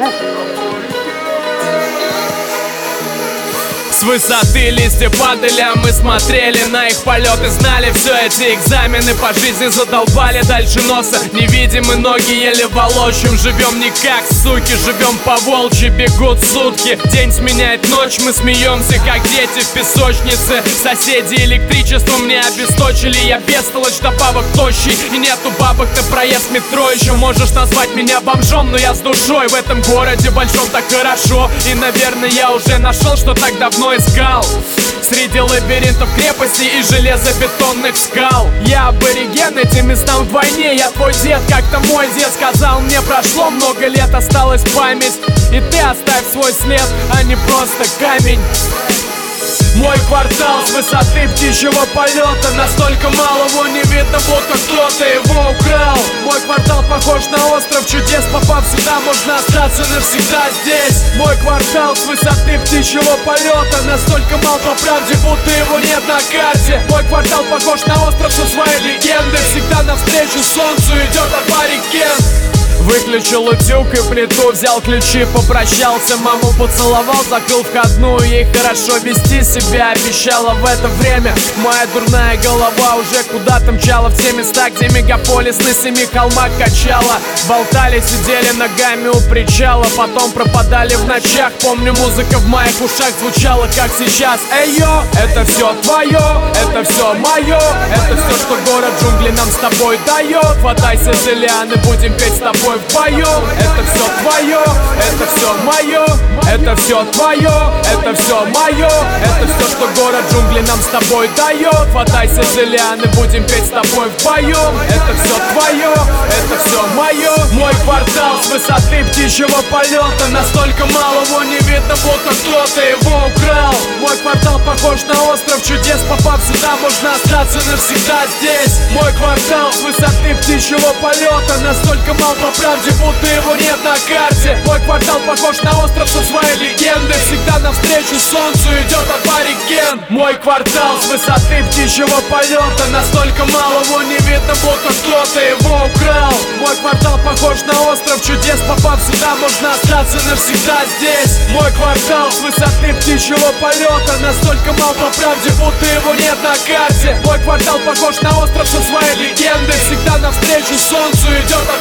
С высоты листья падали, а мы смотрели на их полеты. Знали, все эти экзамены по жизни задолбали. Дальше носа невидимы, ноги еле волочим. Живем не как суки, живем по-волчьи. Бегут сутки, день сменяет ночь. Мы смеемся, как дети в песочнице. Соседи электричеством не обесточили. Я бестолочь, добавок тощий. И нету бабок на проезд метро. Еще можешь назвать меня бомжом, но я с душой. В этом городе большом так хорошо. И, наверное, я уже нашел, что так давно искал. Среди лабиринтов крепостей и железобетонных скал. Я абориген, этим местам вдвойне. Я твой дед, как-то мой дед сказал мне. Прошло много лет, осталась память. И ты оставь свой след, а не просто камень. Мой квартал с высоты птичьего полета. Настолько малого не видно, будто кто-то его украл. Мой квартал похож на остров чудес. Попав сюда, можно остаться навсегда здесь. Мой квартал с высоты птичьего полета. Настолько мал по правде, будто его нет на карте. Мой квартал похож на остров со своей легендой. Всегда навстречу солнцу идет абориген. Выключил утюг и плиту, взял ключи, попрощался. Маму поцеловал, закрыл входную. Ей хорошо вести себя обещала в это время. Моя дурная голова уже куда-то мчала в те места, где мегаполис на 7 холмах качала. Болтали, сидели ногами у причала, потом пропадали в ночах. Помню, музыка в моих ушах звучала, как сейчас. Эй-йо, это все твое, это все мое. Это все, что город джунглей нам с тобой дает. Хватайся за лианы, будем петь с тобой вдвоем. Это все твое, это все мое. Это все твое, это все мое. Это все, что город джунглей нам с тобой дает. Хватайся за лианы, будем петь с тобой вдвоем. Это все твое, это все мое. Мой квартал с высоты птичьего полета. Настолько малого не видно, будто кто-то его украл. Мой квартал похож на остров чудес. Попав сюда, можно остаться навсегда здесь. Мой квартал с высоты птичьего полета. Настолько мал по правде, будто его нет на карте. Мой квартал похож на остров со своей легендой. Всегда навстречу солнцу идет абориген. Мой квартал с высоты птичьего полета. Настолько малого не видно, будто кто-то его украл. Мой квартал похож на остров чудес. Попав сюда, можно остаться навсегда здесь. Мой квартал с высоты птичьего полета. Настолько мал по правде, будто его нет на карте. Мой квартал похож на остров со своей легендой. Всегда навстречу солнцу идет